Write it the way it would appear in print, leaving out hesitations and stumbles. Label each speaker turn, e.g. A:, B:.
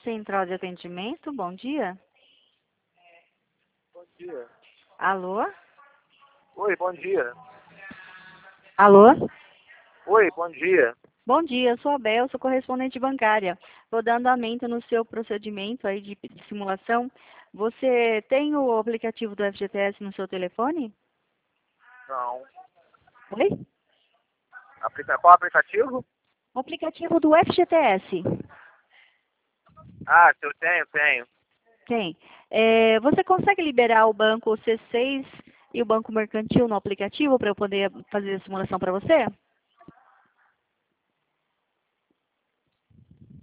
A: Central de Atendimento, bom dia.
B: Bom dia.
A: Alô?
B: Oi, bom dia.
A: Alô?
B: Oi, bom dia.
A: Bom dia, eu sou a Bel, sou correspondente bancária. Vou dar andamento no seu procedimento aí de simulação. Você tem o aplicativo do FGTS no seu telefone?
B: Não.
A: Oi?
B: Qual aplicativo?
A: O aplicativo do FGTS.
B: Ah, se eu tenho.
A: Tem. Você consegue liberar o banco C6 e o banco mercantil no aplicativo para eu poder fazer a simulação para você?